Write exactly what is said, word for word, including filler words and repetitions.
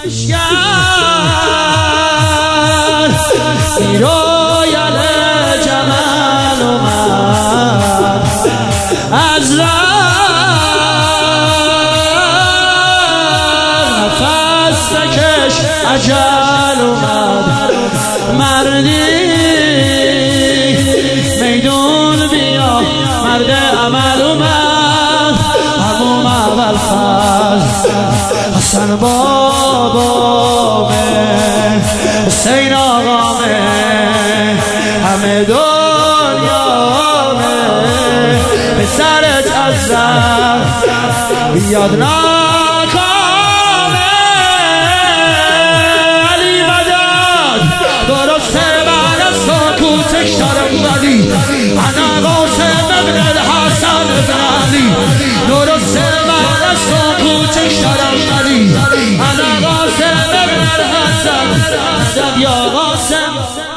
رویل جمال اومد از نفس کش اجل اومد مردی میدون بیا مرد عمل اومد همون اول فضل حسن بابا من حسین آقا من همه دنیا من پسرت از زر بیاد ناکامه علی مدد درسته بعد از سکوتش دارم ولی انا قاسم ابن الحسن ابن علی درسته بعد از سکوتش دارم ولی انا قاسم ابن الحسن مدد یا قاسم